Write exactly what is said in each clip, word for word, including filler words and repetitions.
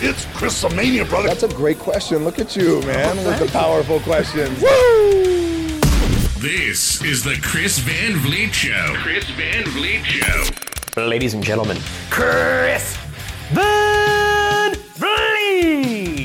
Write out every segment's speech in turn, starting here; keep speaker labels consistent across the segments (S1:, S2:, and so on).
S1: It's Chris-a-mania, brother.
S2: That's a great question. Look at you, man,
S3: Oh,
S2: with the powerful questions.
S3: Woo!
S4: This is the Chris Van Vliet Show. Chris Van Vliet Show.
S3: Ladies and gentlemen, Chris Van Vliet!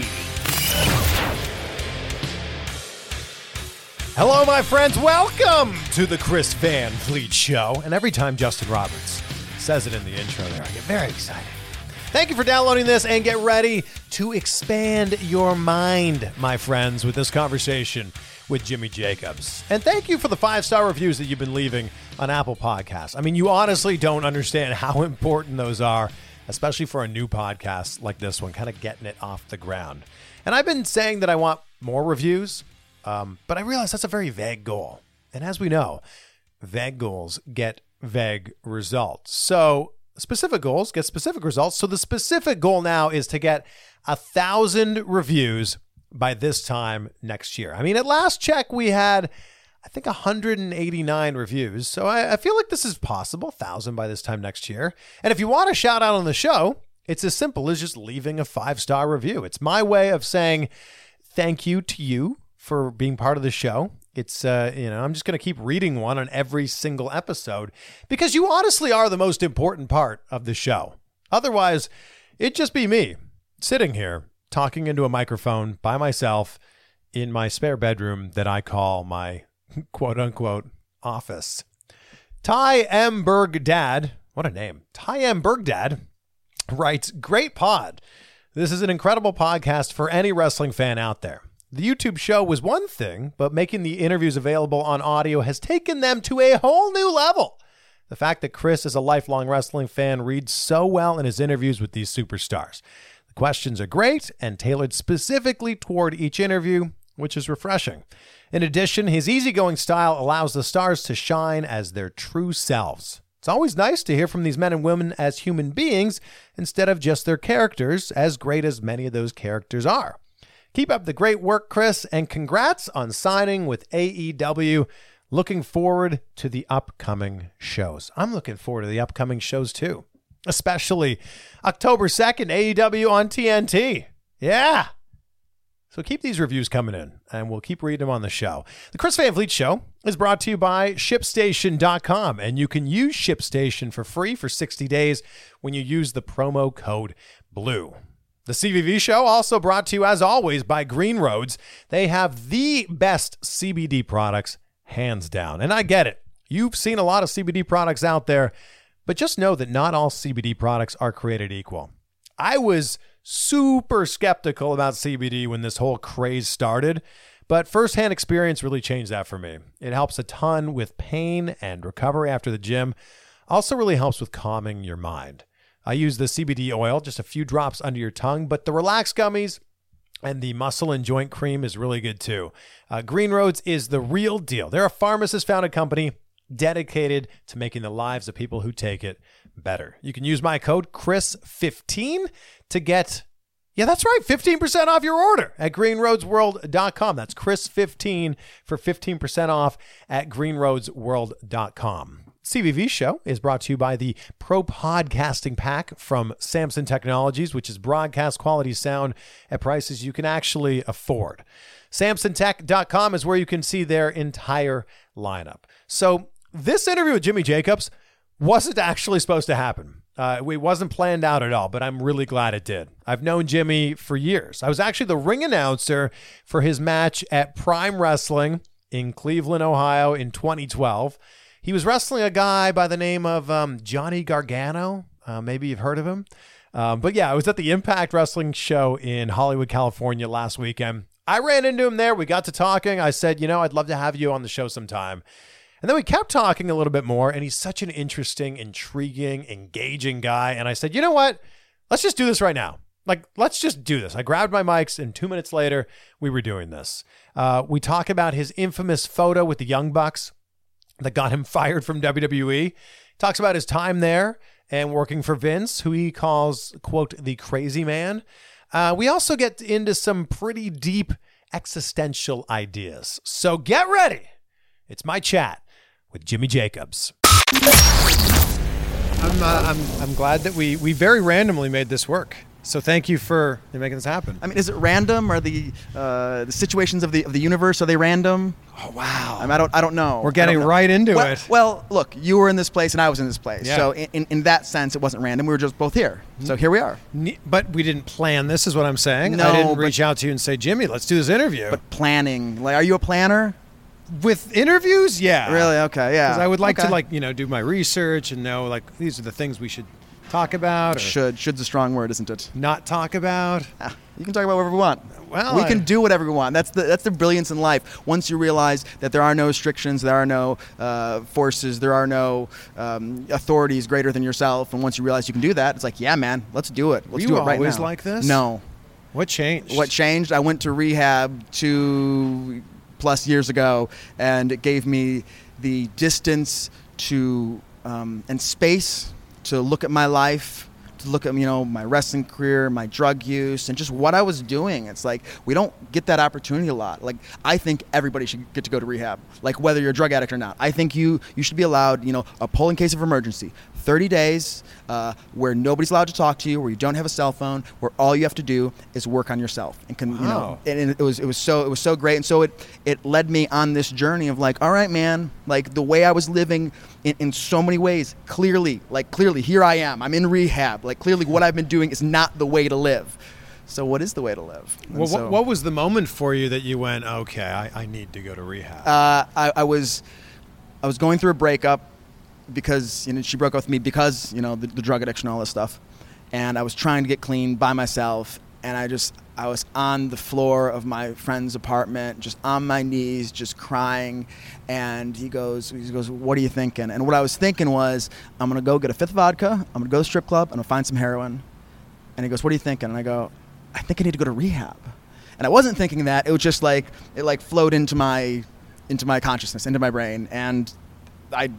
S5: Hello, my friends. Welcome to the Chris Van Vliet Show. And every time Justin Roberts says it in the intro there, I get very excited. Thank you for downloading this and get ready to expand your mind, my friends, with this conversation with Jimmy Jacobs. And thank you for the five-star reviews that you've been leaving on Apple Podcasts. I mean, you honestly don't understand how important those are, especially for a new podcast like this one, kind of getting it off the ground. And I've been saying that I want more reviews, um, but I realize that's a very vague goal. And as we know, vague goals get vague results. So specific goals get specific results. So the specific goal now is to get a thousand reviews by this time next year. I mean, at last check, we had, I think, one hundred eighty-nine reviews. So I, I feel like this is possible, one thousand by this time next year. And if you want a shout out on the show, it's as simple as just leaving a five-star review. It's my way of saying thank you to you for being part of the show. It's, uh, you know, I'm just going to keep reading one on every single episode because you honestly are the most important part of the show. Otherwise, it'd just be me sitting here talking into a microphone by myself in my spare bedroom that I call my quote unquote office. Ty M. Bergdad, what a name. Ty M. Bergdad writes, great pod. This is an incredible podcast for any wrestling fan out there. The YouTube show was one thing, but making the interviews available on audio has taken them to a whole new level. The fact that Chris is a lifelong wrestling fan reads so well in his interviews with these superstars. The questions are great and tailored specifically toward each interview, which is refreshing. In addition, his easygoing style allows the stars to shine as their true selves. It's always nice to hear from these men and women as human beings instead of just their characters, as great as many of those characters are. Keep up the great work, Chris, and congrats on signing with A E W. Looking forward to the upcoming shows. I'm looking forward to the upcoming shows, too, especially October second, A E W on T N T. Yeah. So keep these reviews coming in, and we'll keep reading them on the show. The Chris Van Vliet Show is brought to you by ship station dot com, and you can use ShipStation for free for sixty days when you use the promo code BLUE. The C V V Show also brought to you, as always, by Green Roads. They have the best C B D products, hands down. And I get it. You've seen a lot of C B D products out there, but just know that not all C B D products are created equal. I was super skeptical about C B D when this whole craze started, but firsthand experience really changed that for me. It helps a ton with pain and recovery after the gym. Also really helps with calming your mind. I use the C B D oil, just a few drops under your tongue, but the Relax Gummies and the Muscle and Joint Cream is really good too. Uh, Green Roads is the real deal. They're a pharmacist-founded company dedicated to making the lives of people who take it better. You can use my code Chris fifteen to get, yeah, that's right, fifteen percent off your order at green roads world dot com. That's Chris fifteen for fifteen percent off at green roads world dot com. C V V Show is brought to you by the Pro Podcasting Pack from Samson Technologies, which is broadcast quality sound at prices you can actually afford. samson tech dot com is where you can see their entire lineup. So this interview with Jimmy Jacobs wasn't actually supposed to happen. Uh, it wasn't planned out at all, but I'm really glad it did. I've known Jimmy for years. I was actually the ring announcer for his match at Prime Wrestling in Cleveland, Ohio in twenty twelve. He was wrestling a guy by the name of um, Johnny Gargano. Uh, maybe you've heard of him. Um, but yeah, I was at the Impact Wrestling show in Hollywood, California last weekend. I ran into him there. We got to talking. I said, you know, I'd love to have you on the show sometime. And then we kept talking a little bit more, and he's such an interesting, intriguing, engaging guy. And I said, you know what? Let's just do this right now. Like, let's just do this. I grabbed my mics, and two minutes later, we were doing this. Uh, we talk about his infamous photo with the Young Bucks that got him fired from W W E. Talks about his time there and working for Vince, who he calls, quote, the crazy man. Uh, we also get into some pretty deep existential ideas. So get ready. It's my chat with Jimmy Jacobs. I'm, uh, I'm, I'm glad that we, we very randomly made this work. So thank you for making this happen.
S1: I mean, is it random? Are the uh, the situations of the of the universe, are they random?
S5: Oh, wow.
S1: I mean, I don't I don't know.
S5: We're getting
S1: I don't know.
S5: right into
S1: well,
S5: it.
S1: Well, look, you were in this place and I was in this place.
S5: Yeah.
S1: So in, in, in that sense, it wasn't random. We were just both here. So here we are.
S5: Ne- But we didn't plan this, is what I'm saying.
S1: No,
S5: I didn't
S1: but-
S5: reach out to you and say, Jimmy, let's do this interview.
S1: But planning, like, are you a planner?
S5: With interviews, yeah.
S1: Really? Okay, yeah.
S5: Because I would like
S1: Okay.
S5: to, like, you know, do my research and know, like, these are the things we should talk about or
S1: Should. Should's a strong word, isn't it?
S5: not talk about.
S1: Ah, you can talk about whatever we want.
S5: Well,
S1: we
S5: I-
S1: can do whatever we want. That's the that's the brilliance in life. Once you realize that there are no restrictions, there are no uh, forces, there are no um, authorities greater than yourself, and once you realize you can do that, it's like, yeah, man, let's do it. Let's
S5: Were you
S1: do it right
S5: always
S1: now.
S5: like this?
S1: No.
S5: What changed?
S1: What changed? I went to rehab two plus years ago, and it gave me the distance to um, and space to look at my life, to look at, you know, my wrestling career, my drug use, and just what I was doing. It's like, we don't get that opportunity a lot. Like, I think everybody should get to go to rehab, like whether you're a drug addict or not. I think you you should be allowed, you know, a pull in case of emergency, thirty days uh, where nobody's allowed to talk to you, where you don't have a cell phone, where all you have to do is work on yourself. And can, you know,
S5: Wow.
S1: and, and it was it was so it was so great. And so it it led me on this journey of like, all right, man, like the way I was living in, in so many ways, clearly, like clearly, here I am. I'm in rehab. Like clearly, what I've been doing is not the way to live. So what is the way to live? And
S5: Well,
S1: so,
S5: what, what was the moment for you that you went, okay, I, I need to go to rehab?
S1: Uh, I, I was I was going through a breakup because, you know, she broke up with me because, you know, the, the drug addiction and all this stuff. And I was trying to get clean by myself. And I just, I was on the floor of my friend's apartment, just on my knees, just crying. And he goes, he goes, what are you thinking? And what I was thinking was, I'm going to go get a fifth vodka. I'm going to go to the strip club. I'm going to find some heroin. And he goes, what are you thinking? And I go, I think I need to go to rehab. And I wasn't thinking that. It was just like, it like flowed into my, into my consciousness, into my brain. And I,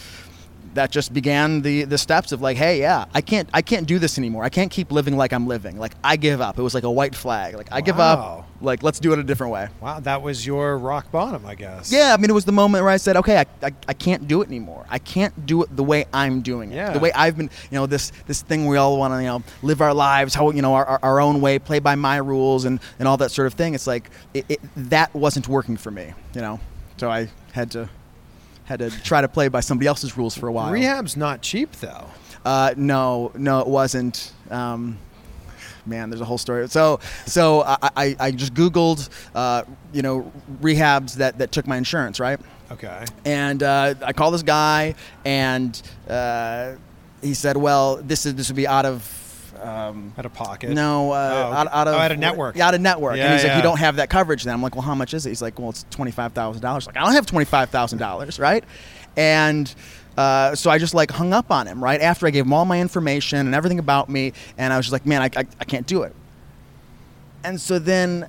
S1: that just began the, the steps of like, hey, yeah, I can't, I can't do this anymore. I can't keep living like I'm living. Like, I give up. It was like a white flag. Like, I give
S5: Wow.
S1: up. Like, let's do it a different way.
S5: Wow, that was your rock bottom, I guess.
S1: Yeah, I mean, it was the moment where I said, okay, I, I, I can't do it anymore. I can't do it the way I'm doing it.
S5: Yeah.
S1: The way I've been, you know, this this thing we all want to, you know, live our lives, how, you know, our, our, our own way, play by my rules and, and all that sort of thing. It's like, it, it, that wasn't working for me, you know? So I had to, had to try to play by somebody else's rules for a while.
S5: Rehab's not cheap, though.
S1: Uh, no, no, it wasn't. Um, man, there's a whole story. So, so I, I, I just Googled, uh, you know, rehabs that, that took my insurance, right?
S5: Okay.
S1: And uh, I called this guy, and uh, he said, "Well, this is this would be out of." Um,
S5: Out of pocket.
S1: no, uh,
S5: Oh,
S1: out, out of
S5: oh, out of network.
S1: Yeah, out of network.
S5: Yeah,
S1: and he's like,
S5: yeah.
S1: "You don't have that coverage." Then I'm like, "Well, how much is it?" He's like, "Well, it's twenty five thousand dollars." Like, I don't have twenty five thousand dollars, right? And uh, so I just like hung up on him right after I gave him all my information and everything about me, and I was just like, "Man, I I, I can't do it." And so then,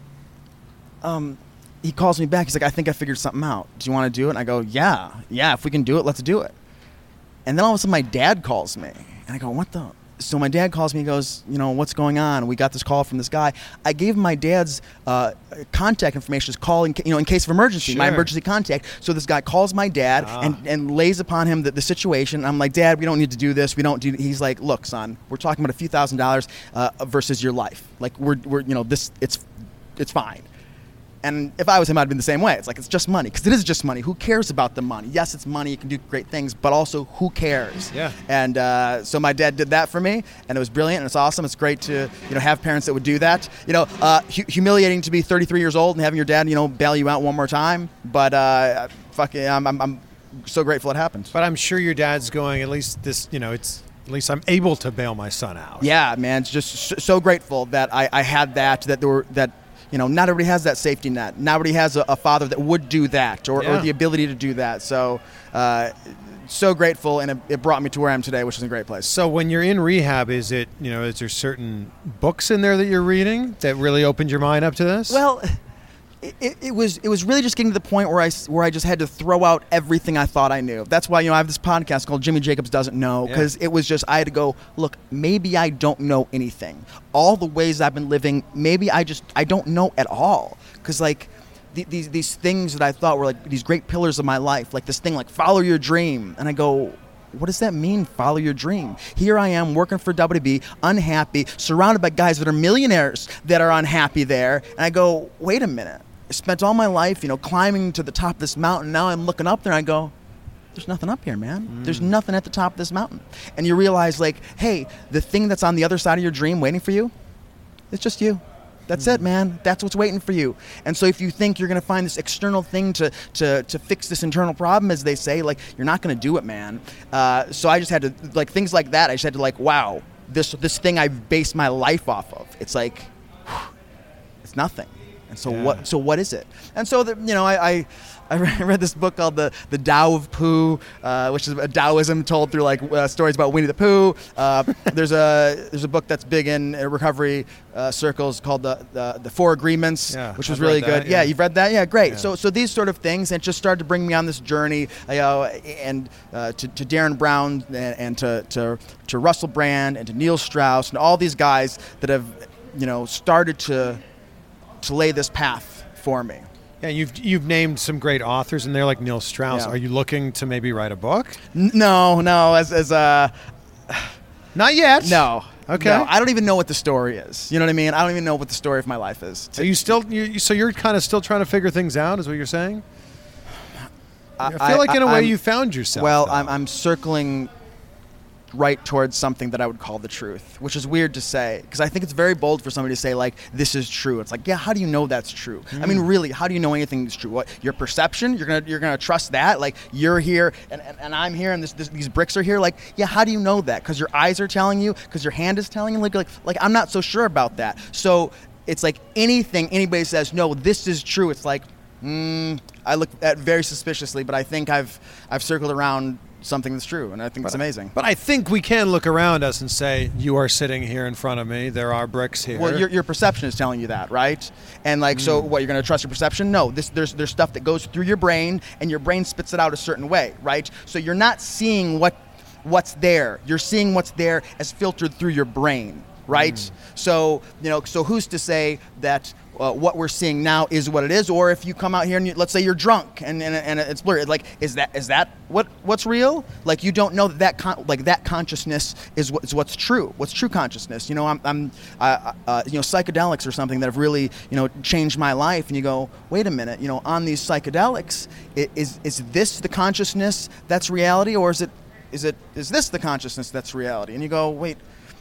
S1: um, he calls me back. He's like, "I think I figured something out. Do you want to do it?" And I go, "Yeah, yeah. If we can do it, let's do it." And then all of a sudden, my dad calls me, and I go, "What the?" So my dad calls me and goes, you know, what's going on? We got this call from this guy. I gave him my dad's uh, contact information, his call, in, ca- you know, in case of emergency, my
S5: Sure.
S1: emergency contact. So this guy calls my dad
S5: Ah.
S1: and, and lays upon him the, the situation. I'm like, Dad, we don't need to do this. We don't do. He's like, look, son, we're talking about a few thousand dollars uh, versus your life. Like we're, we're, you know, this, it's, it's fine. And if I was him, I'd been the same way. It's like, it's just money. Because it is just money. Who cares about the money? Yes, it's money. It can do great things. But also, who cares?
S5: Yeah.
S1: And uh, so my dad did that for me. And it was brilliant. And it's awesome. It's great to, you know, have parents that would do that. You know, uh, hu- humiliating to be thirty-three years old and having your dad, you know, bail you out one more time. But uh, fucking, I'm, I'm, I'm so grateful it happened.
S5: But I'm sure your dad's going, at least this, you know, it's, at least I'm able to bail my son out.
S1: Yeah, man. It's just so, so grateful that I, I had that, that there were, that, you know, not everybody has that safety net. Not everybody has a, a father that would do that or,
S5: Yeah.
S1: or the ability to do that. So, uh, so grateful, and it, it brought me to where I am today, which is a great place.
S5: So when you're in rehab, is it, you know, is there certain books in there that you're reading that really opened your mind up to this?
S1: Well, it, it, it was it was really just getting to the point where I s- where I just had to throw out everything I thought I knew. That's why, you know, I have this podcast called Jimmy Jacobs Doesn't Know, because it was just, I had to go, look, maybe I don't know anything. All the ways I've been living, maybe I just I don't know at all. Because like the, these these things that I thought were like these great pillars of my life, like this thing like follow your dream, and I go, what does that mean, follow your dream? Here I am working for W W E, unhappy, surrounded by guys that are millionaires that are unhappy there. And I go, wait a minute. I spent all my life, you know, climbing to the top of this mountain. Now I'm looking up there and I go, there's nothing up here, man. Mm. There's nothing at the top of this mountain. And you realize, like, hey, the thing that's on the other side of your dream waiting for you, it's just you. That's mm. it, man. That's what's waiting for you. And so if you think you're going to find this external thing to, to, to fix this internal problem, as they say, like, you're not going to do it, man. Uh, so I just had to, like, things like that, I just had to, like, wow, this this thing I've based my life off of, it's like, whew, it's nothing. And so yeah. what So what is it? And so, the, you know, I... I I read this book called The the Tao of Pooh, uh, which is a Taoism told through like uh, stories about Winnie the Pooh. Uh, there's a there's a book that's big in uh, recovery uh, circles called the, the the Four Agreements,
S5: yeah,
S1: which was
S5: I've
S1: really
S5: read
S1: good.
S5: that,
S1: yeah.
S5: yeah,
S1: you've read that? Yeah, great.
S5: Yeah.
S1: So so these sort of things, and it just started to bring me on this journey, you know, and uh, to, to Darren Brown and, and to, to to Russell Brand and to Neil Strauss and all these guys that have, you know, started to to lay this path for me.
S5: Yeah, you've you've named some great authors in there, like Neil Strauss.
S1: Yeah.
S5: Are you looking to maybe write a book?
S1: N- no, no. As as uh,
S5: not yet.
S1: No.
S5: Okay.
S1: No, I don't even know what the story is. You know what I mean? I don't even know what the story of my life is.
S5: Are you still? You, so you're kind of still trying to figure things out, is what you're saying? I, I feel like in a way
S1: I'm,
S5: you found yourself.
S1: Well,
S5: though.
S1: I'm I'm circling right towards something that I would call the truth, which is weird to say because I think it's very bold for somebody to say like this is true. It's like, yeah, how do you know that's true? Mm. I mean, really, how do you know anything is true? What, your perception? You're gonna you're gonna trust that? Like you're here and, and, and I'm here and this, this, these bricks are here. Like, yeah, how do you know that? Because your eyes are telling you? Because your hand is telling you? Like like like I'm not so sure about that. So it's like anything anybody says, no, this is true. It's like, mm, I look at very suspiciously, but I think I've I've circled around something that's true, and I think
S5: but,
S1: it's amazing.
S5: But I think we can look around us and say, you are sitting here in front of me. There are bricks here.
S1: Well, your, your perception is telling you that, right? And like, mm. so what, you're going to trust your perception? No, this, there's there's stuff that goes through your brain, and your brain spits it out a certain way, right? So you're not seeing what what's there. You're seeing what's there as filtered through your brain, right? Mm. So, you know, so who's to say that Uh, what we're seeing now is what it is, or if you come out here and you, let's say you're drunk and, and and it's blurry, like is that is that what what's real? Like you don't know that that con- like that consciousness is what is what's true. What's true consciousness? You know, I'm I'm uh, uh, you know psychedelics are something that have really you know changed my life. And you go, wait a minute, you know, on these psychedelics, it, is is this the consciousness that's reality, or is it is it is this the consciousness that's reality? And you go, wait,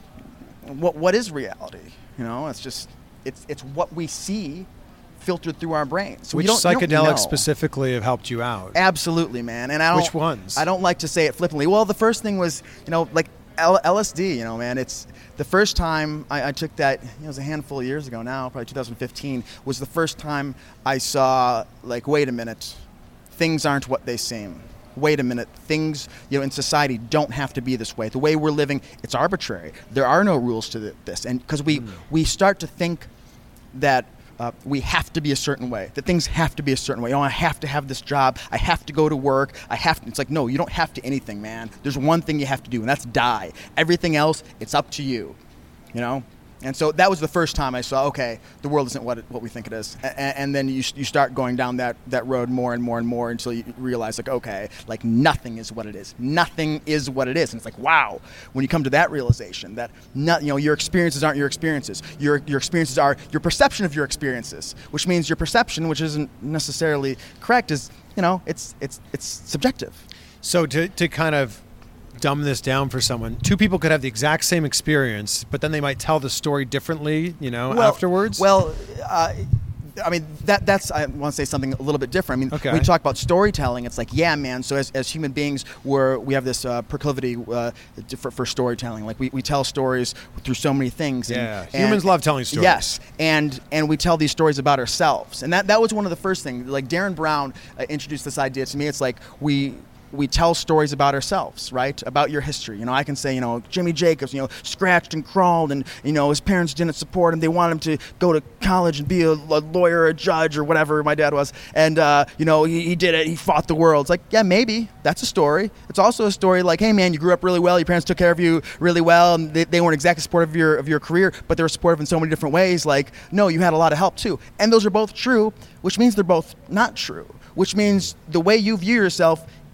S1: what what is reality? You know, it's just. It's it's what we see filtered through our brains. So
S5: Which
S1: we don't,
S5: psychedelics
S1: don't
S5: specifically have helped you out?
S1: Absolutely, man. And I don't,
S5: Which ones?
S1: I don't like to say it flippantly. Well, the first thing was, you know, like L- LSD, you know, man. It's the first time I, I took that, you know, it was a handful of years ago now, probably two thousand fifteen, was the first time I saw, like, wait a minute, things aren't what they seem. Wait a minute, things, you know, in society don't have to be this way. The way we're living, it's arbitrary. There are no rules to th- this. And because we, mm. we start to think that uh, we have to be a certain way, that things have to be a certain way. Oh, I have to have this job. I have to go to work. I have to. It's like, no, you don't have to anything, man. There's one thing you have to do, and that's die. Everything else, it's up to you, you know? And so that was the first time I saw, okay, the world isn't what it, what we think it is. And, and then you you start going down that, that road more and more and more until you realize, like, okay, like nothing is what it is. Nothing is what it is. And it's like, wow, when you come to that realization that, not, you know, your experiences aren't your experiences. Your your experiences are your perception of your experiences, which means your perception, which isn't necessarily correct, is, you know, it's it's it's subjective.
S5: So to to kind of dumb this down for someone, two people could have the exact same experience, but then they might tell the story differently, you know,
S1: well,
S5: afterwards?
S1: Well, uh, I mean, that that's, I want to say something a little bit different. I mean,
S5: okay.
S1: when we talk about storytelling, it's like, yeah, man, so as, as human beings, we're, we have this uh, proclivity uh, for, for storytelling. Like, we, we tell stories through so many things. And,
S5: yeah,
S1: and,
S5: humans love telling stories.
S1: Yes, and and we tell these stories about ourselves. And that, that was one of the first things. Like, Darren Brown uh, introduced this idea to me. It's like, we... we tell stories about ourselves, right? About your history. You know, I can say, you know, Jimmy Jacobs, you know, scratched and crawled, and, you know, his parents didn't support him. They wanted him to go to college and be a, a lawyer or a judge or whatever my dad was. And, uh, you know, he, he did it. He fought the world. It's like, yeah, maybe. That's a story. It's also a story like, hey, man, you grew up really well. Your parents took care of you really well, and they, they weren't exactly supportive of your, of your career, but they were supportive in so many different ways. Like, no, you had a lot of help, too. And those are both true, which means they're both not true, which means the way you view yourself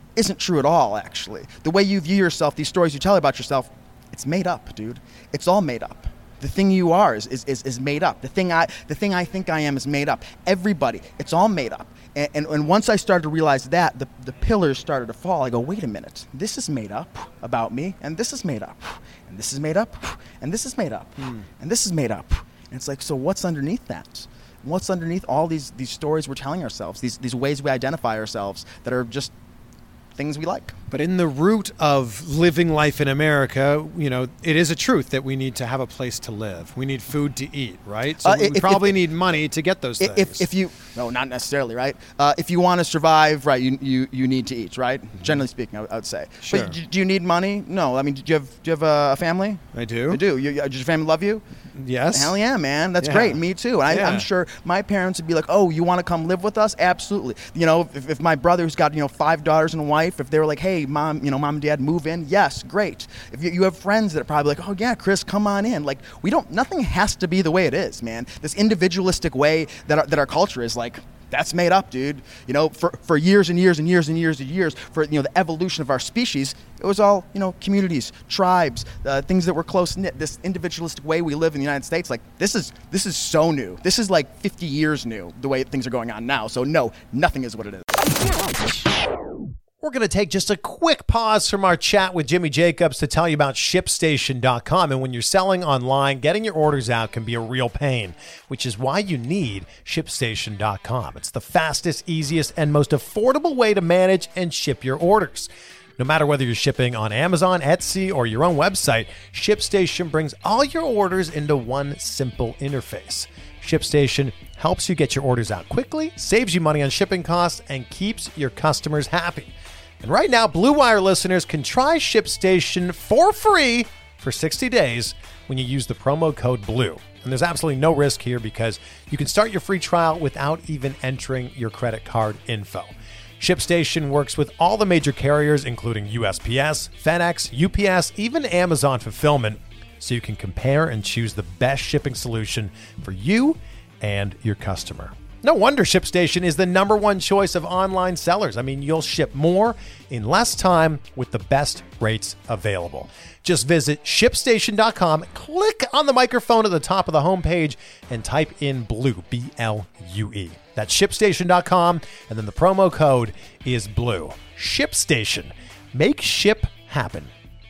S1: isn't true at all, actually. The way you view yourself, these stories you tell about yourself, it's made up, dude. It's all made up. The thing you are is, is, is, is made up. The thing I the thing I think I am is made up. Everybody, it's all made up. And, and, and once I started to realize that, the, the pillars started to fall. I go, wait a minute. This is made up about me, and this is made up, and this is made up, and this is made up, mm. and this is made up. And it's like, so what's underneath that? What's underneath all these, these stories we're telling ourselves, these, these ways we identify ourselves that are just things we like?
S5: But in the root of living life in America, you know, it is a truth that we need to have a place to live. We need food to eat, right? So
S1: Uh,
S5: we
S1: if-
S5: probably
S1: if-
S5: need money to get those things.
S1: If, if you, no, not necessarily, right? Uh, if you want to survive, right, you, you, you need to eat, right? Generally speaking, I would, I would say.
S5: Sure.
S1: But do, do you need money? No. I mean, do you have, do you have a, a family?
S5: I do.
S1: You do. You, you- does your family love you?
S5: Yes.
S1: Hell yeah, man. That's
S5: Yeah.
S1: great. Me too. And I,
S5: Yeah.
S1: I'm sure my parents would be like, oh, you want to come live with us? Absolutely. You know, if, if my brother who's got, you know, five daughters and a wife, if they were like, hey, mom, you know, mom and dad, move in. Yes, great. If you, you have friends that are probably like, oh yeah, Chris, come on in. Like, we don't, nothing has to be the way it is, man. This individualistic way that our, that our culture is like, that's made up, dude. You know, for, for years and years and years and years and years, for, you know, the evolution of our species, it was all, you know, communities, tribes, uh, things that were close-knit. This individualistic way we live in the United States, like, this is this is so new. This is like fifty years new, the way things are going on now. So no, nothing is what it is.
S5: We're going to take just a quick pause from our chat with Jimmy Jacobs to tell you about ShipStation dot com. And when you're selling online, getting your orders out can be a real pain, which is why you need ShipStation dot com. It's the fastest, easiest, and most affordable way to manage and ship your orders. No matter whether you're shipping on Amazon, Etsy, or your own website, ShipStation brings all your orders into one simple interface. ShipStation helps you get your orders out quickly, saves you money on shipping costs, and keeps your customers happy. And right now, Blue Wire listeners can try ShipStation for free for sixty days when you use the promo code BLUE. And there's absolutely no risk here because you can start your free trial without even entering your credit card info. ShipStation works with all the major carriers, including U S P S, FedEx, U P S, even Amazon Fulfillment, so you can compare and choose the best shipping solution for you and your customer. No wonder ShipStation is the number one choice of online sellers. I mean, you'll ship more in less time with the best rates available. Just visit ShipStation dot com, click on the microphone at the top of the homepage, and type in BLUE, B L U E. That's ShipStation dot com, and then the promo code is BLUE. ShipStation. Make ship happen.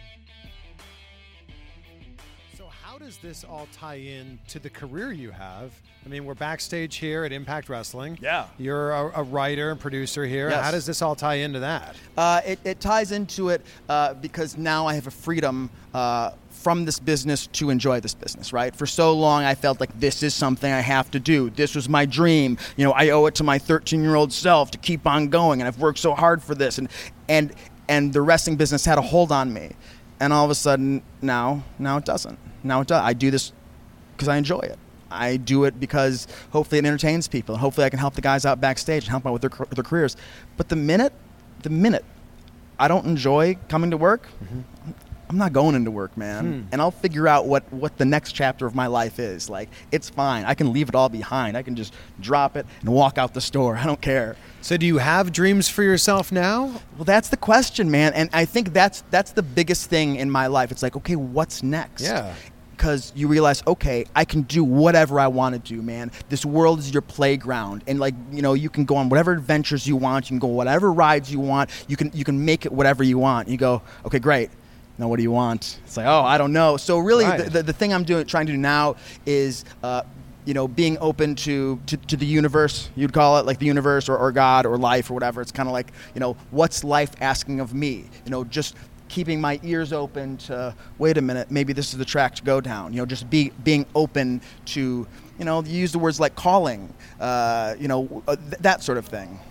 S5: So how does this all tie in to the career you have? I mean, we're backstage here at Impact Wrestling.
S1: Yeah.
S5: You're a, a writer and producer here.
S1: Yes.
S5: How does this all tie into that?
S1: Uh, it, it ties into it uh, because now I have a freedom uh, from this business to enjoy this business, right? For so long, I felt like this is something I have to do. This was my dream. You know, I owe it to my thirteen-year-old self to keep on going, and I've worked so hard for this. And and and the wrestling business had a hold on me. And all of a sudden, now, now it doesn't. Now it does. I do this because I enjoy it. I do it because hopefully it entertains people. Hopefully I can help the guys out backstage and help them out with their, their careers. But the minute, the minute I don't enjoy coming to work, mm-hmm. I'm not going into work, man. Hmm. And I'll figure out what, what the next chapter of my life is. Like, it's fine. I can leave it all behind. I can just drop it and walk out the store. I don't care.
S5: So do you have dreams for yourself now?
S1: Well, that's the question, man. And I think that's that's the biggest thing in my life. It's like, okay, what's next?
S5: Yeah.
S1: Because you realize, okay, I can do whatever I want to do, man. This world is your playground, and like, you know, you can go on whatever adventures you want. You can go whatever rides you want. You can you can make it whatever you want. You go, okay, great. Now what do you want? It's like, oh, I don't know. So really,
S5: Right.
S1: the, the the thing I'm doing, trying to do now is, uh, you know, being open to, to, to the universe, you'd call it, like the universe or, or God or life or whatever. It's kind of like, you know, what's life asking of me? You know, just keeping my ears open to, wait a minute, maybe this is the track to go down. You know, just be being open to, you know, you use the words like calling, uh, you know, uh, th- that sort of thing.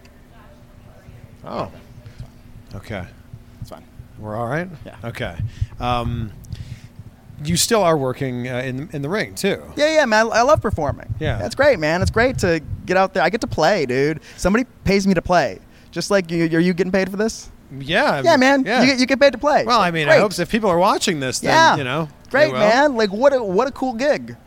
S5: Oh. Okay.
S1: It's fine.
S5: We're all right?
S1: Yeah.
S5: Okay. Um, you still are working uh, in, in the ring, too.
S1: Yeah, yeah, man. I, I love performing.
S5: Yeah.
S1: That's great, man. It's great to get out there. I get to play, dude. Somebody pays me to play. Just like, you, are you getting paid for this?
S5: Yeah.
S1: Yeah, man.
S5: Yeah.
S1: You, get, you get paid to play.
S5: Well, I mean,
S1: Great.
S5: I hope so if people are watching this, then,
S1: Yeah.
S5: you know.
S1: Great,
S5: they will.
S1: man. Like, what a, what a cool gig.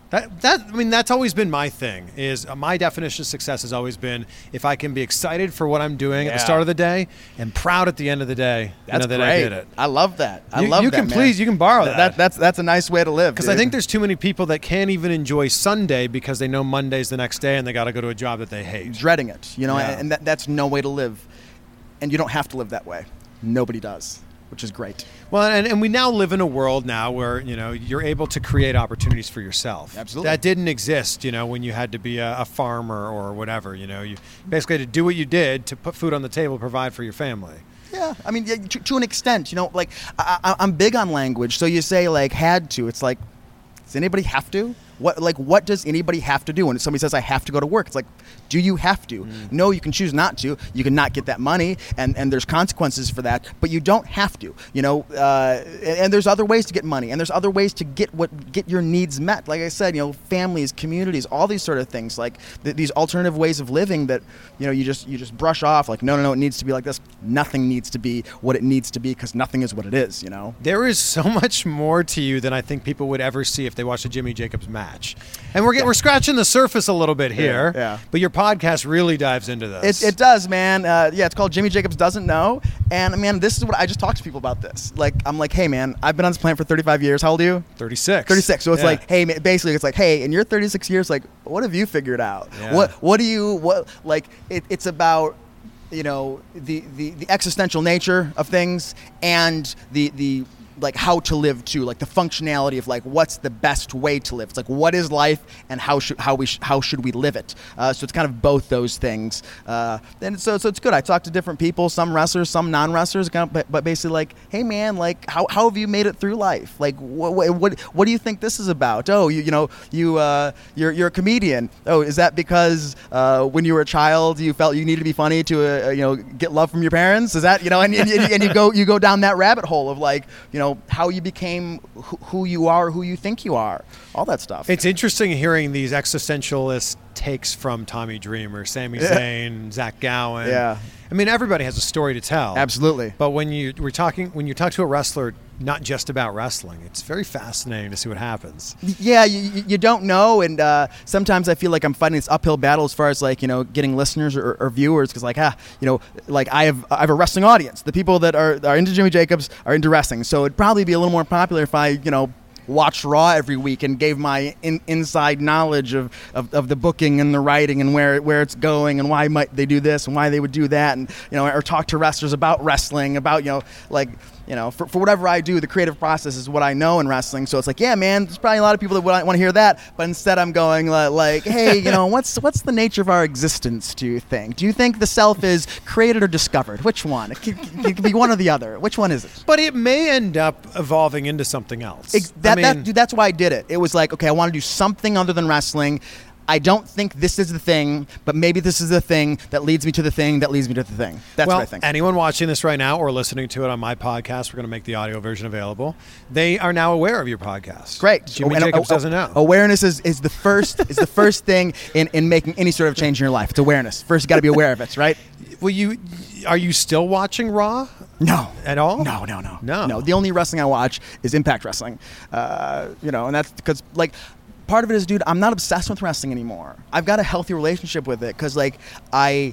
S5: That, that I mean, that's always been my thing. Is uh, my definition of success has always been if I can be excited for what I'm doing at the
S1: Yeah.
S5: start of the day and proud at the end of the day.
S1: That's
S5: you know, that
S1: great.
S5: I did it.
S1: I love that. I
S5: You-
S1: love
S5: you
S1: that,
S5: can
S1: man.
S5: please- you can borrow
S1: Th-
S5: that.
S1: That's that's a nice way to live.
S5: Because I
S1: dude.
S5: think there's too many people that can't even enjoy Sunday because they know Monday's the next day and they got to go to a job that they hate.
S1: dreading it, you know,
S5: Yeah.
S1: and that, that's no way to live. And you don't have to live that way. Nobody does, which is great.
S5: Well, and, and we now live in a world now where, you know, you're able to create opportunities for yourself.
S1: Absolutely.
S5: That didn't exist, you know, when you had to be a, a farmer or whatever, you know. You basically had to do what you did to put food on the table, provide for your family.
S1: Yeah, I mean, yeah, to, to an extent, you know, like I, I, I'm big on language. So you say like had to. It's like, does anybody have to? What like what does anybody have to do? When somebody says I have to go to work, it's like, do you have to?
S5: Mm.
S1: No, you can choose not to. You can not get that money, and, and there's consequences for that. But you don't have to. You know, uh, and, and there's other ways to get money, and there's other ways to get what get your needs met. Like I said, you know, families, communities, all these sort of things. Like th- these alternative ways of living that you know you just you just brush off. Like no, no, no, it needs to be like this. Nothing needs to be what it needs to be because nothing is what it is. You know.
S5: There is so much more to you than I think people would ever see if they watched a Jimmy Jacobs match. And we're get, we're scratching the surface a little bit here.
S1: Yeah, yeah.
S5: But your podcast really dives into this.
S1: It, it does, man. Uh, yeah, it's called Jimmy Jacobs Doesn't Know. And, man, this is what I just talk to people about this. Like, I'm like, hey, man, I've been on this planet for thirty-five years. How old are you?
S5: thirty-six.
S1: thirty-six. So it's
S5: Yeah.
S1: like, hey, man, basically, it's like, hey, in your thirty-six years, like, what have you figured out?
S5: Yeah.
S1: What What do you, what, like, it, it's about, you know, the, the, the existential nature of things and the, the, like how to live too, like the functionality of like what's the best way to live. It's like what is life and how should how we sh- how should we live it. Uh, so it's kind of both those things. Uh, and so so it's good. I talk to different people, some wrestlers, some non-wrestlers, kind of, but, but basically like, hey man, like how, how have you made it through life? Like what what what do you think this is about? Oh, you you know you uh, you're you're a comedian. Oh, is that because uh, when you were a child you felt you needed to be funny to uh, you know get love from your parents? Is that you know and, and, and you go you go down that rabbit hole of like you know. how you became who, who you are, who you think you are, all that stuff.
S5: It's interesting hearing these existentialist takes from Tommy Dreamer, Sami
S1: Yeah.
S5: Zayn, Zach Gowen.
S1: Yeah.
S5: I mean, everybody has a story to tell.
S1: Absolutely.
S5: But when you we're talking when you talk to a wrestler, not just about wrestling, it's very fascinating to see what happens.
S1: Yeah, you, you you don't know, and uh, sometimes I feel like I'm fighting this uphill battle as far as like you know getting listeners or, or viewers because like ah you know like I have I have a wrestling audience. The people that are are into Jimmy Jacobs are into wrestling, so it'd probably be a little more popular if I you know. watched Raw every week and gave my in, inside knowledge of, of, of the booking and the writing and where where it's going and why might they do this and why they would do that and you know or talk to wrestlers about wrestling about you know like you know for, for whatever I do the creative process is what I know in wrestling, so it's like yeah man there's probably a lot of people that want to hear that, but instead I'm going like, like hey you know what's what's the nature of our existence, do you think do you think the self is created or discovered? Which one? It can, it can be one or the other. Which one is it?
S5: But it may end up evolving into something else.
S1: Ex- that,
S5: I
S1: that,
S5: mean,
S1: dude, that's why I did it. It was like, okay, I want to do something other than wrestling. I don't think this is the thing, but maybe this is the thing that leads me to the thing that leads me to the thing. That's
S5: well,
S1: what I think.
S5: anyone watching this right now or listening to it on my podcast, we're going to make the audio version available. They are now aware of your podcast.
S1: Great.
S5: Jimmy
S1: And, uh,
S5: Jacobs
S1: uh,
S5: doesn't know.
S1: Awareness is, is the first is the first thing in, in making any sort of change in your life. It's awareness. First, you got to be aware of it, right?
S5: Well, you are you still watching Raw?
S1: No.
S5: At all?
S1: No, no, no,
S5: No.
S1: no. The only wrestling I watch is Impact Wrestling. Uh, you know, and that's because like. Part of it is, dude, I'm not obsessed with wrestling anymore. I've got a healthy relationship with it because, like, I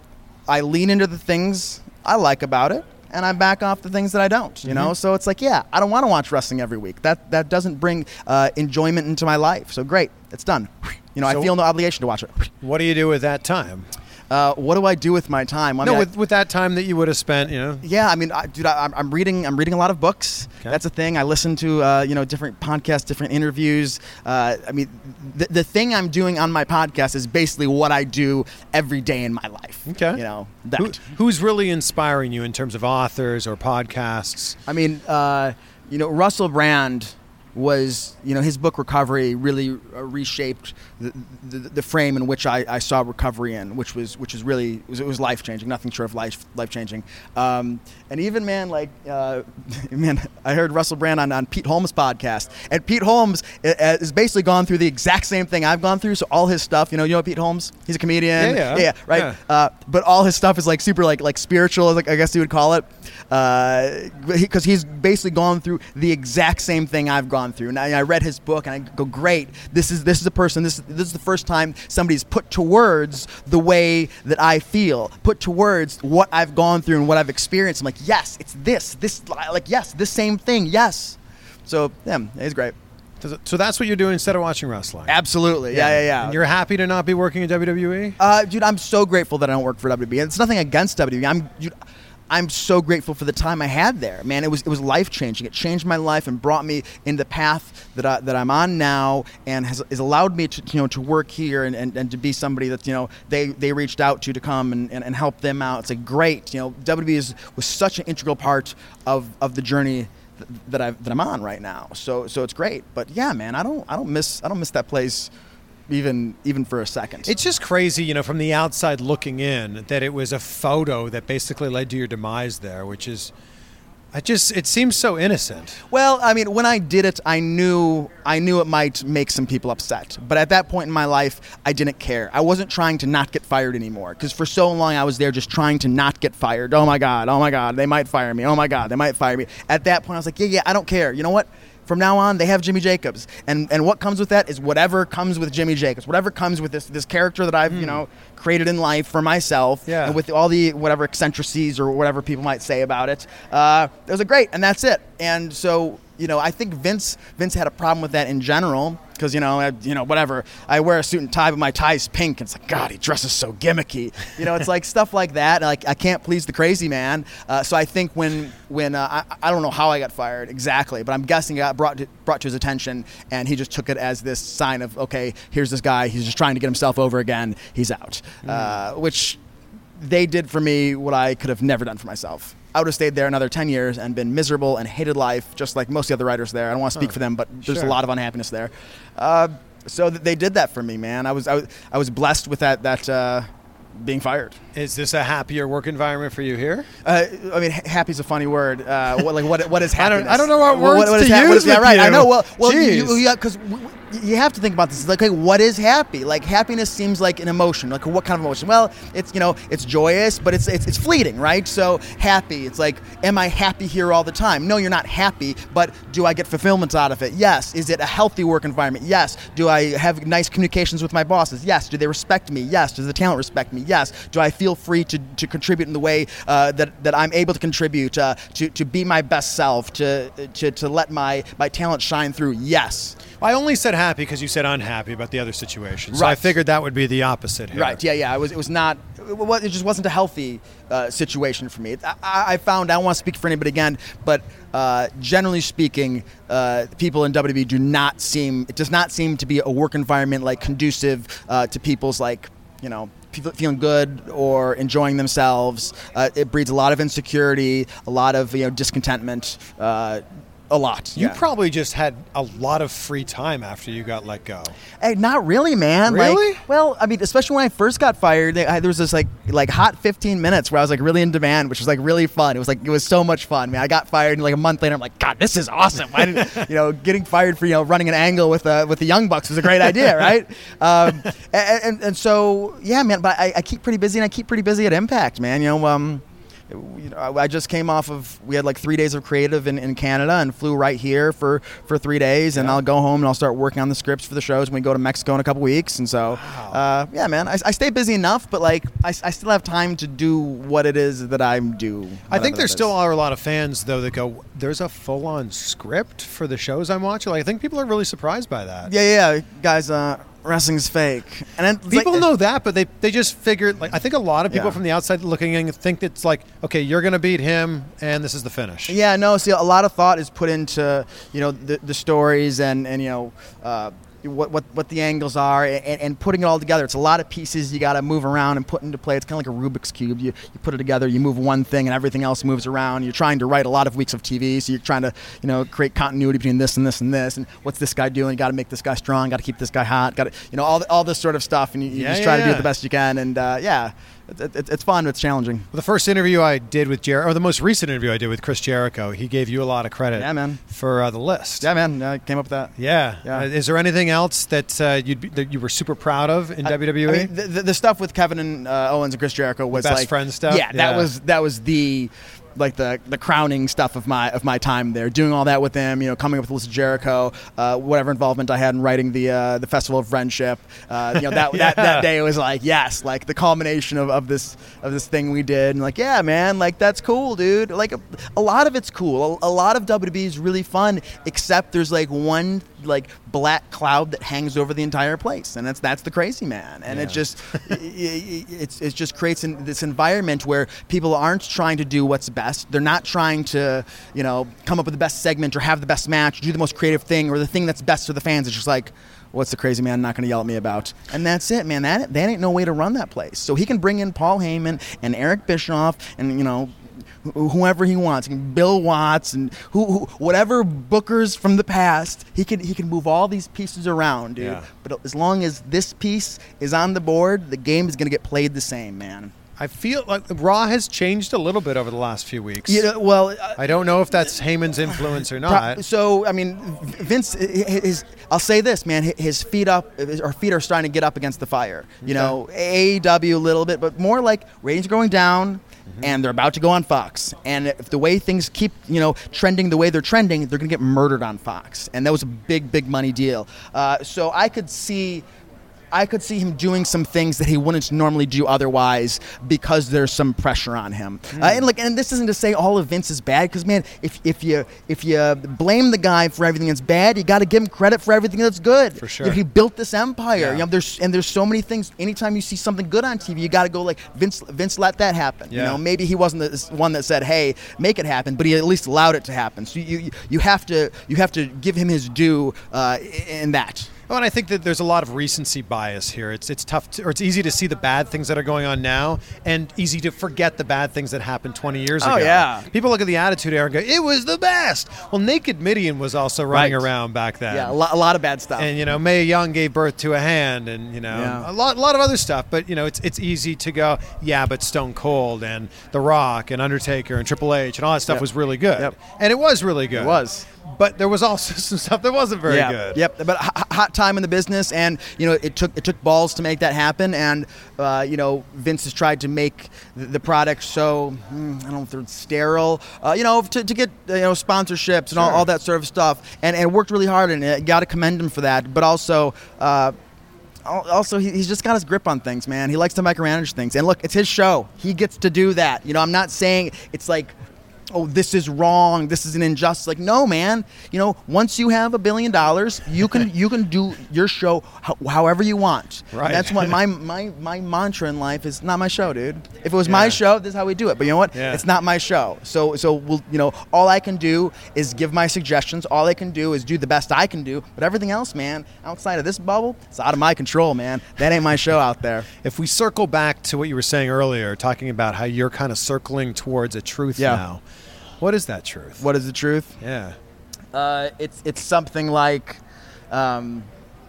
S1: I lean into the things I like about it, and I back off the things that I don't. You know, so it's like, yeah, I don't want to watch wrestling every week. That that doesn't bring uh, enjoyment into my life. So great, it's done. You know,
S5: So-
S1: I feel no obligation to watch it.
S5: What do you do with that time?
S1: Uh, what do I do with my time? I
S5: no,
S1: mean, I-
S5: with, with that time that you would have spent, you know.
S1: Yeah, I mean, I, dude, I, I'm- I'm reading. I'm reading a lot of books.
S5: Okay.
S1: That's a thing. I listen to, uh, you know, different podcasts, different interviews. Uh, I mean, the the thing I'm doing on my podcast is basically what I do every day in my life.
S5: Okay.
S1: You know that.
S5: Who, who's really inspiring you in terms of authors or podcasts?
S1: I mean, uh, you know, Russell Brand was, you know, his book Recovery really uh, reshaped the, the the frame in which I, I saw recovery in, which was which is really it was, it was life changing, nothing short of life life changing. Um, and even man, like uh, man, I heard Russell Brand on, on Pete Holmes' podcast, and Pete Holmes uh, has basically gone through the exact same thing I've gone through. So all his stuff, you know, you know Pete Holmes, he's a comedian,
S5: Yeah, yeah.
S1: right.
S5: Yeah.
S1: Uh, but all his stuff is like super like like spiritual, like I guess you would call it, because uh, he, he's basically gone through the exact same thing I've gone gone through. And I, I read his book, and I go, great. This is this is a person. This this is the first time somebody's put to words the way that I feel, put to words what I've gone through and what I've experienced. I'm like, yes, it's this, this, like, yes, this same thing, yes. So yeah, he's great.
S5: So that's what you're doing instead of watching wrestling?
S1: Absolutely, yeah, yeah, yeah.
S5: And you're happy to not be working in W W E?
S1: Uh, dude, I'm so grateful that I don't work for W W E. It's nothing against W W E. I'm, dude, I'm so grateful for the time I had there, man. It was it was life changing. It changed my life and brought me in the path that I, that I'm on now, and has, has allowed me to you know to work here and, and, and to be somebody that you know they, they reached out to to come and, and, and help them out. It's like great, you know. W W E is, was such an integral part of, of the journey that I that I'm on right now. So so it's great. But yeah, man, I don't I don't miss I don't miss that place even even for a second.
S5: It's just crazy, you know, from the outside looking in, that it was a photo that basically led to your demise there, which is I just it seems so innocent.
S1: Well, I mean, when I did it, I knew I knew it might make some people upset. But at that point in my life, I didn't care. I wasn't trying to not get fired anymore, because for so long I was there just trying to not get fired. Oh my God, oh my God, they might fire me. Oh my God, they might fire me. At that point, I was like, yeah, yeah, I don't care. You know what? From now on, they have Jimmy Jacobs, and and what comes with that is whatever comes with Jimmy Jacobs, whatever comes with this this character that I've mm. you know created in life for myself,
S5: yeah.
S1: and with all the whatever eccentricities or whatever people might say about it. Uh, it was a great, and that's it. And so you know, I think Vince Vince had a problem with that in general. Because, you know, I, you know, whatever. I wear a suit and tie, but my tie's pink. And it's like, God, he dresses so gimmicky. You know, it's like stuff like that. Like, I can't please the crazy man. Uh, so I think when, when uh, I, I don't know how I got fired exactly, but I'm guessing it got brought to, brought to his attention, and he just took it as this sign of, okay, here's this guy. He's just trying to get himself over again. He's out. Mm. Uh, which they did for me what I could have never done for myself. I would have stayed there another ten years and been miserable and hated life, just like most of the other writers there. I don't want to speak
S5: huh.
S1: for them, but there's
S5: sure.
S1: a lot of unhappiness there. Uh, so th- they did that for me, man. I was I was, I was blessed with that that uh, being fired.
S5: Is this a happier work environment for you here?
S1: Uh, I mean, happy's a funny word. Uh, what, like what what is happiness?
S5: I don't I don't know what words
S1: what, what
S5: to
S1: is ha-
S5: use
S1: what is,
S5: with
S1: yeah, right.
S5: you.
S1: I know. Well, well,
S5: Jeez.
S1: you, yeah, because you have to think about this. It's like, okay, what is happy? Like, happiness seems like an emotion. Like, what kind of emotion? Well, it's, you know, it's joyous, but it's, it's it's fleeting, right? So happy, it's like, am I happy here all the time? No, you're not happy, but do I get fulfillment out of it? Yes. Is it a healthy work environment? Yes. Do I have nice communications with my bosses? Yes. Do they respect me? Yes. Does the talent respect me? Yes. Do I feel free to, to contribute in the way uh, that, that I'm able to contribute, uh, to, to be my best self, to, to, to let my, my talent shine through? Yes.
S5: I only said happy because you said unhappy about the other situation. So
S1: right.
S5: I figured that would be the opposite here.
S1: Right. Yeah. Yeah. It was. It was not. It just wasn't a healthy uh, situation for me. I, I found. I don't want to speak for anybody again, but uh, generally speaking, uh, people in W W E do not seem. It does not seem to be a work environment like conducive uh, to people's like you know. people feeling good or enjoying themselves. Uh, it breeds a lot of insecurity, a lot of you know discontentment. Uh, A lot.
S5: You
S1: yeah.
S5: probably just had a lot of free time after you got let go.
S1: Hey, not really, man.
S5: Really?
S1: Like, well, I mean, especially when I first got fired, I, there was this like like hot fifteen minutes where I was like really in demand, which was like really fun. It was like it was so much fun. I mean, I got fired, and like a month later, I'm like, God, this is awesome. Why didn't, you know, getting fired for you know running an angle with uh, with the Young Bucks was a great idea, right? Um, and, and and so yeah, man. But I, I keep pretty busy, and I keep pretty busy at Impact, man. You know. Um, You know, I just came off of, we had like three days of creative in, in Canada and flew right here for, for three days. And
S5: yeah.
S1: I'll go home and I'll start working on the scripts for the shows when we go to Mexico in a couple weeks. And so,
S5: wow.
S1: uh, yeah, man, I, I stay busy enough, but like I, I still have time to do what it is that I do.
S5: I think there still are a lot of fans, though, that go, there's a full-on script for the shows I'm watching. Like, I think people are really surprised by that.
S1: Yeah, yeah, guys, uh, wrestling's fake. And then
S5: people
S1: like,
S5: know that, but they they just figured, like, I think a lot of people
S1: Yeah.
S5: from the outside looking in think it's like, okay, you're going to beat him, and this is the finish.
S1: Yeah, no, see, a lot of thought is put into, you know, the, the stories and, and, you know, uh, what, what what the angles are and, and putting it all together. It's a lot of pieces you got to move around and put into play. It's kind of like a Rubik's Cube. You, you put it together, you move one thing and everything else moves around. You're trying to write a lot of weeks of T V, so you're trying to, you know, create continuity between this and this and this. And what's this guy doing? You got to make this guy strong, got to keep this guy hot, got to, you know, all, all this sort of stuff. And you, you
S5: Yeah,
S1: just
S5: yeah,
S1: try to do
S5: yeah.
S1: it the best you can. And, uh, yeah. It, it, it's fun. It's challenging.
S5: Well, the first interview I did with Jericho, or the most recent interview I did with Chris Jericho, he gave you a lot of credit
S1: Yeah, man.
S5: for uh, the list.
S1: Yeah, man. I came up with that.
S5: Yeah.
S1: Yeah.
S5: Uh, is there anything else that uh, you'd be, that you were super proud of in
S1: I-
S5: W W E?
S1: I mean, the, the, the stuff with Kevin and uh, Owens and Chris Jericho was
S5: best
S1: like
S5: friend stuff?
S1: Yeah, that
S5: Yeah.
S1: was that was the like the the crowning stuff of my of my time there, doing all that with him, you know, coming up with List Jericho, uh, whatever involvement I had in writing the uh, the Festival of Friendship, uh, you know, that,
S5: Yeah.
S1: that that day was like, yes, like the culmination of, of this of this thing we did, and like, yeah, man, like that's cool, dude. Like a, a lot of it's cool. A, a lot of W W E is really fun, except there's like one like black cloud that hangs over the entire place, and that's that's the Crazy Man, and
S5: Yeah.
S1: it just it, it, it's it just creates an, this environment where people aren't trying to do what's best. They're not trying to, you know, come up with the best segment or have the best match, do the most creative thing or the thing that's best for the fans. It's just like, what's the Crazy Man not going to yell at me about? And that's it, man. That that ain't no way to run that place. So he can bring in Paul Heyman and Eric Bischoff and, you know, wh- whoever he wants, Bill Watts and who, who whatever bookers from the past. He can he can move all these pieces around, dude.
S5: Yeah.
S1: But as long as this piece is on the board, the game is going to get played the same, man.
S5: I feel like Raw has changed a little bit over the last few weeks.
S1: You know, well, uh,
S5: I don't know if that's Heyman's influence or
S1: Pro-
S5: not.
S1: So I mean, Vince. His, I'll say this, man. His feet up, his, our feet are starting to get up against the fire. You know, A E W a little bit, but more like ratings are going down, and they're about to go on Fox. And if the way things keep, you know, trending the way they're trending, they're going to get murdered on Fox. And that was a big, big money deal. Uh, so I could see. I could see him doing some things that he wouldn't normally do otherwise because there's some pressure on him.
S5: Mm.
S1: Uh, and like, and this isn't to say all of Vince is bad, because man, if if you if you blame the guy for everything that's bad, you got to give him credit for everything that's good.
S5: For sure.
S1: You know, he built this empire.
S5: Yeah.
S1: You know, there's and there's so many things. Anytime you see something good on T V, you got to go like Vince. Vince let that happen.
S5: Yeah.
S1: You know, maybe he wasn't the one that said, "Hey, make it happen," but he at least allowed it to happen. So you you, you have to you have to give him his due uh, in that.
S5: Well, and I think that there's a lot of recency bias here. It's it's tough, to, or it's easy to see the bad things that are going on now, and easy to forget the bad things that happened twenty years
S1: Oh,
S5: ago.
S1: yeah.
S5: People look at the Attitude Era and go, "It was the best." Well, Naked Midian was also running
S1: Right.
S5: around back then.
S1: Yeah, a lot, a lot of bad stuff.
S5: And you know, Mae Young gave birth to a hand, and you know,
S1: Yeah.
S5: a lot, a lot of other stuff. But you know, it's it's easy to go, yeah, but Stone Cold and The Rock and Undertaker and Triple H and all that stuff
S1: Yep.
S5: was really good,
S1: Yep.
S5: and it was really good.
S1: It was.
S5: But there was also some stuff that wasn't very
S1: yeah.
S5: good.
S1: Yep. But hot, hot time in the business, and you know, it took it took balls to make that happen. And uh, you know, Vince has tried to make the, the product so hmm, I don't know if they're sterile. Uh, you know, to, to get uh, you know sponsorships and all,
S5: Sure.
S1: all that sort of stuff, and and worked really hard, and uh, got to commend him for that. But also. Uh, al- Also, he, he's just got his grip on things, man. He likes to micromanage things. And look, it's his show. He gets to do that. You know, I'm not saying it's like, oh, this is wrong, this is an injustice. Like, no, man. You know, once you have a billion dollars, you can you can do your show ho- however you want.
S5: Right.
S1: And that's what my, my my mantra in life is. Not my show, dude. If it was my
S5: Yeah.
S1: show, this is how we do it. But you know what?
S5: Yeah.
S1: It's not my show. So so we'll you know, all I can do is give my suggestions. All I can do is do the best I can do. But everything else, man, outside of this bubble, it's out of my control, man. That ain't my show out there.
S5: If we circle back to what you were saying earlier, talking about how you're kind of circling towards a truth
S1: Yeah.
S5: now, what is that truth?
S1: What is the truth?
S5: Yeah.
S1: Uh, it's it's something like, um,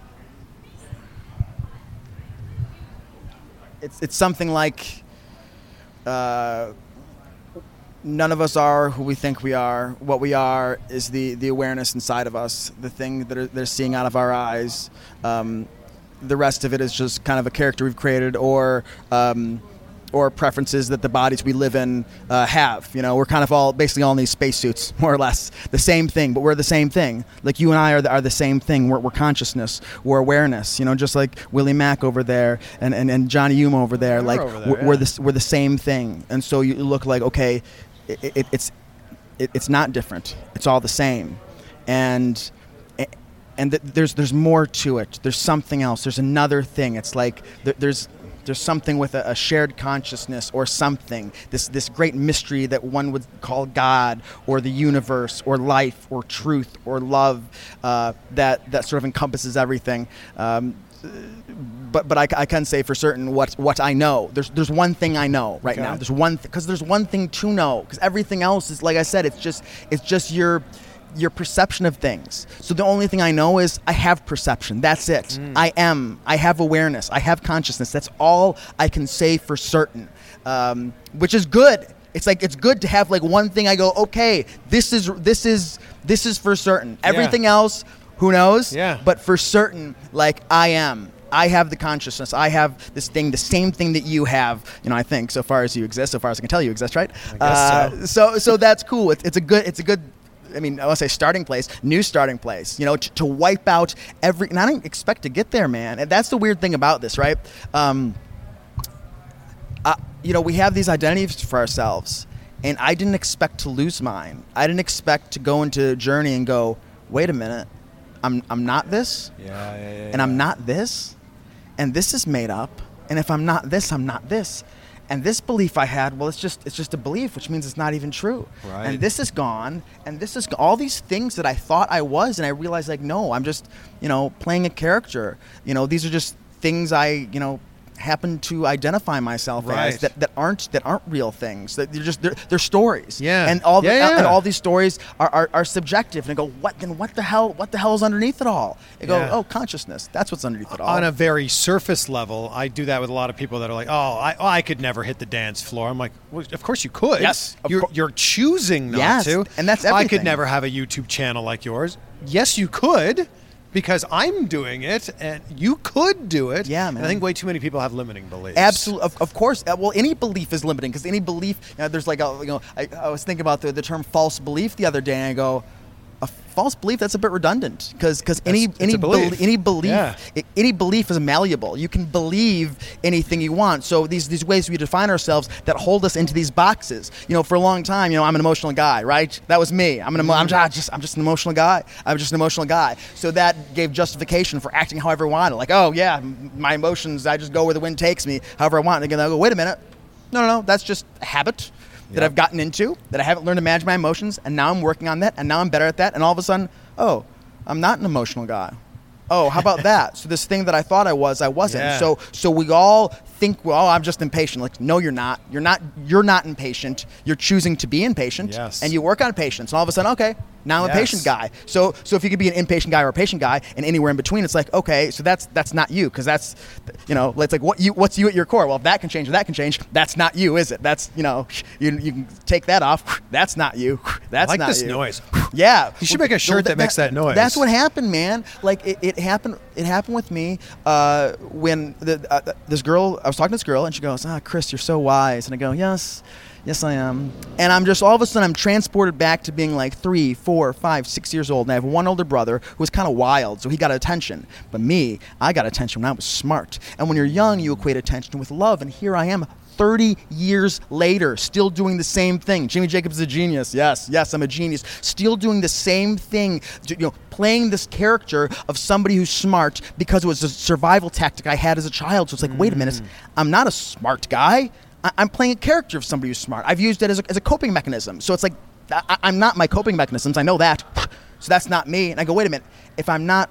S1: it's it's something like, uh, none of us are who we think we are. What we are is the the awareness inside of us, the thing that are, they're seeing out of our eyes. Um, the rest of it is just kind of a character we've created, or um, or preferences that the bodies we live in uh, have. You know, we're kind of all basically all in these spacesuits, more or less. The same thing, but we're the same thing. Like you and I are the, are the same thing. We're, we're consciousness. We're awareness. You know, just like Willie Mack over there and, and, and Johnny Yuma over there.
S5: We're
S1: like
S5: over there,
S1: we're, we're
S5: yeah.
S1: the we're the same thing. And so you look like, okay, it, it, it's it, it's not different. It's all the same. And and th- there's there's more to it. There's something else. There's another thing. It's like th- there's there's something with a, a shared consciousness or something. This this great mystery that one would call God or the universe or life or truth or love uh, that that sort of encompasses everything. Um, but but I, I can say for certain what what I know. There's there's one thing I know right
S5: Okay.
S1: now. There's one because there's one thing to know, because everything else is, like I said, it's just it's just your your perception of things. So the only thing I know is I have perception. That's it.
S5: Mm.
S1: I am. I have awareness. I have consciousness. That's all I can say for certain, um, which is good. It's like it's good to have like one thing I go, okay, this is this is this is for certain. Everything else, who knows?
S5: Yeah.
S1: But for certain, like I am. I have the consciousness. I have this thing, the same thing that you have. You know, I think so far as you exist, so far as I can tell you exist, right?
S5: I guess
S1: uh,
S5: so.
S1: so. So that's cool. It's, it's a good. It's a good. I mean, I want to say starting place, new starting place. You know, to, to wipe out every. And I didn't expect to get there, man. And that's the weird thing about this, right? Um, uh, you know, we have these identities for ourselves, and I didn't expect to lose mine. I didn't expect to go into a journey and go, wait a minute, I'm I'm not this,
S5: Yeah, yeah, yeah.
S1: and I'm not this, and this is made up, and if I'm not this, I'm not this. And this belief I had, well, it's just it's just a belief, which means it's not even true.
S5: Right.
S1: And this is gone, and this is all these things that I thought I was, and I realized, like, no, I'm just, you know, playing a character. You know, these are just things I, you know, happen to identify myself
S5: Right.
S1: as that, that aren't that aren't real things. That they're just they're, they're stories.
S5: Yeah.
S1: And all the,
S5: Yeah, yeah.
S1: and all these stories are, are, are subjective. And I go, what then? What the hell? What the hell is underneath it all? I go,
S5: Yeah.
S1: oh, consciousness. That's what's underneath it all.
S5: On a very surface level, I do that with a lot of people that are like, "Oh, I, oh, I could never hit the dance floor." I'm like, well, "Of course you could.
S1: Yes, of
S5: you're
S1: cour-
S5: you're choosing not
S1: Yes,
S5: to."
S1: and that's
S5: I could
S1: everything.
S5: never have a YouTube channel like yours. Yes, you could, because I'm doing it, and you could do it.
S1: Yeah,
S5: And
S1: man.
S5: I think way too many people have limiting beliefs.
S1: Absolutely, of, of course. Uh, well, any belief is limiting because any belief. You know, there's like a, you know, I, I was thinking about the, the term false belief the other day, and I go, a false belief, that's a bit redundant because because any
S5: it's
S1: any
S5: a belief.
S1: bel- any belief
S5: Yeah.
S1: i- any belief is malleable. You can believe anything you want. So these these ways we define ourselves that hold us into these boxes. You know, for a long time, you know, I'm an emotional guy, right? That was me. I'm an emo- I'm just, just I'm just an emotional guy. I'm just an emotional guy. So that gave justification for acting however I wanted. Like, oh yeah, m- my emotions, I just go where the wind takes me, however I want. And again, I go, wait a minute, no, no, no, that's just a habit that
S5: Yep.
S1: I've gotten into, that I haven't learned to manage my emotions, and now I'm working on that, and now I'm better at that, and all of a sudden, oh, I'm not an emotional guy. Oh, how about that? So this thing that I thought I was, I wasn't.
S5: Yeah.
S1: So so we all think, well, I'm just impatient. Like, no, you're not. You're not. You're not impatient. You're choosing to be impatient,
S5: Yes.
S1: and you work on patience. And all of a sudden, okay, now I'm
S5: Yes.
S1: a patient guy. So so if you could be an impatient guy or a patient guy, and anywhere in between, it's like, okay, so that's that's not you, because that's, you know, it's like what you what's you at your core. Well, if that can change, or that can change, that's not you, is it? That's, you know, you you can take that off. That's not you. That's
S5: I like
S1: not
S5: this
S1: you.
S5: noise.
S1: Yeah,
S5: You should make a shirt that makes that noise.
S1: That's what happened, man. Like it, it happened. It happened with me uh, when the, uh, this girl. I was talking to this girl, and she goes, "Ah, Chris, you're so wise." And I go, "Yes, yes, I am." And I'm just all of a sudden I'm transported back to being like three, four, five, six years old, and I have one older brother who was kind of wild, so he got attention. But me, I got attention when I was smart. And when you're young, you equate attention with love. And here I am, thirty years later, still doing the same thing. Jimmy Jacobs is a genius. Yes, yes, I'm a genius. Still doing the same thing, you know, playing this character of somebody who's smart because it was a survival tactic I had as a child. So it's like, wait a minute, I'm not a smart guy. I- I'm playing a character of somebody who's smart. I've used it as a, as a coping mechanism. So it's like, I- I'm not my coping mechanisms. I know that. So that's not me. And I go, wait a minute, if I'm not,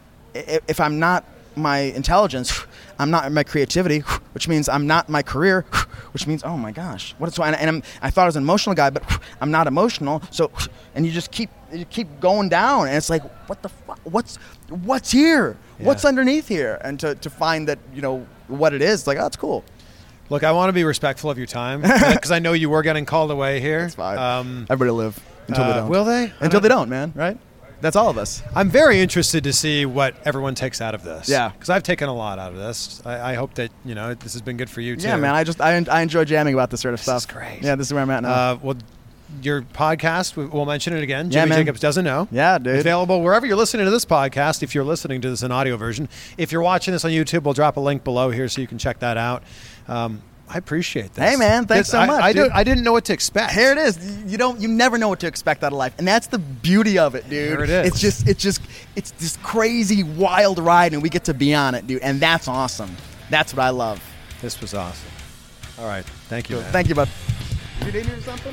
S1: if if I'm not my intelligence, I'm not my creativity, which means I'm not my career, which means, oh my gosh, what is, and, and I'm, I thought I was an emotional guy, but I'm not emotional. So, and you just keep, you keep going down, and it's like, what the fuck, what's, what's here? What's
S5: Yeah.
S1: underneath here? And to, to find that, you know, what it is, like, oh, it's cool.
S5: Look, I want to be respectful of your time because I know you were getting called away here.
S1: It's fine.
S5: Um,
S1: Everybody live until
S5: uh,
S1: they don't.
S5: will they? I
S1: Until
S5: don't-
S1: they don't, man, right? That's all of us.
S5: I'm very interested to see what everyone takes out of this.
S1: Yeah.
S5: Because I've taken a lot out of this. I, I hope that, you know, this has been good for you, too.
S1: Yeah, man, I just, I, en- I enjoy jamming about this sort of
S5: This
S1: stuff.
S5: is great.
S1: Yeah, this is where I'm at now.
S5: Uh, well, your podcast, we- we'll mention it again.
S1: Yeah,
S5: Jimmy
S1: man.
S5: Jacobs Doesn't Know.
S1: Yeah, dude.
S5: Available wherever you're listening to this podcast, if you're listening to this in audio version. If you're watching this on YouTube, we'll drop a link below here so you can check that out. Um, I appreciate this.
S1: Hey, man, thanks
S5: This-
S1: so
S5: I-
S1: much,
S5: I,
S1: dude.
S5: don't- I didn't know what to expect.
S1: Here it is. You don't. You never know what to expect out of life, and that's the beauty of it, dude.
S5: Here it is.
S1: It's just. It's just. It's this crazy, wild ride, and we get to be on it, dude. And that's awesome. That's what I love.
S5: This was awesome. All right. Thank you,
S1: So,
S5: man.
S1: thank you, bud. You did hear something?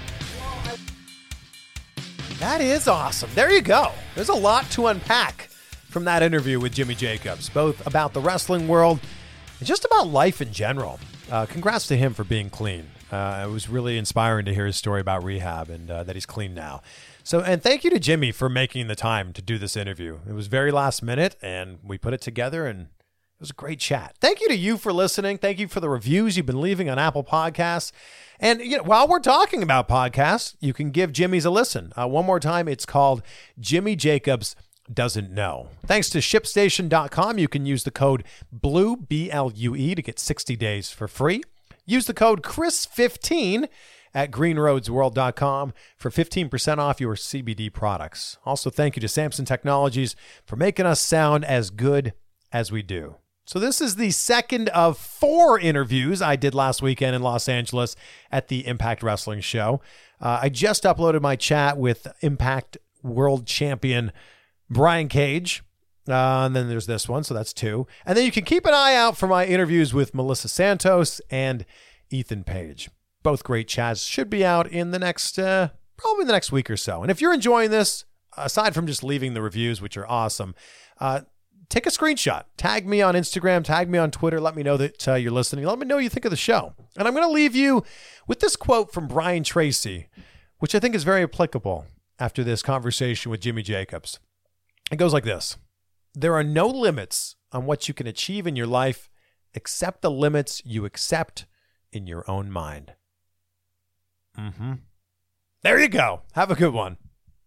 S5: That is awesome. There you go. There's a lot to unpack from that interview with Jimmy Jacobs, both about the wrestling world and just about life in general. Uh, congrats to him for being clean. Uh, it was really inspiring to hear his story about rehab and uh, that he's clean now. So, and thank you to Jimmy for making the time to do this interview. It was very last minute, and we put it together, and it was a great chat. Thank you to you for listening. Thank you for the reviews you've been leaving on Apple Podcasts. And you know, while we're talking about podcasts, you can give Jimmy's a listen. Uh, one more time, it's called Jimmy Jacobs doesn't know. Thanks to ship station dot com, you can use the code BLUE, B L U E, to get sixty days for free. Use the code Chris fifteen at green roads world dot com for fifteen percent off your C B D products. Also, thank you to Samson Technologies for making us sound as good as we do. So this is the second of four interviews I did last weekend in Los Angeles at the Impact Wrestling Show. Uh, I just uploaded my chat with Impact World Champion Brian Cage. Uh, and then there's this one, so that's two. And then you can keep an eye out for my interviews with Melissa Santos and Ethan Page. Both great chats, should be out in the next, uh, probably the next week or so. And if you're enjoying this, aside from just leaving the reviews, which are awesome, uh, take a screenshot. Tag me on Instagram, tag me on Twitter. Let me know that uh, you're listening. Let me know what you think of the show. And I'm going to leave you with this quote from Brian Tracy, which I think is very applicable after this conversation with Jimmy Jacobs. It goes like this. There are no limits on what you can achieve in your life except the limits you accept in your own mind. Mm-hmm. There you go. Have a good one.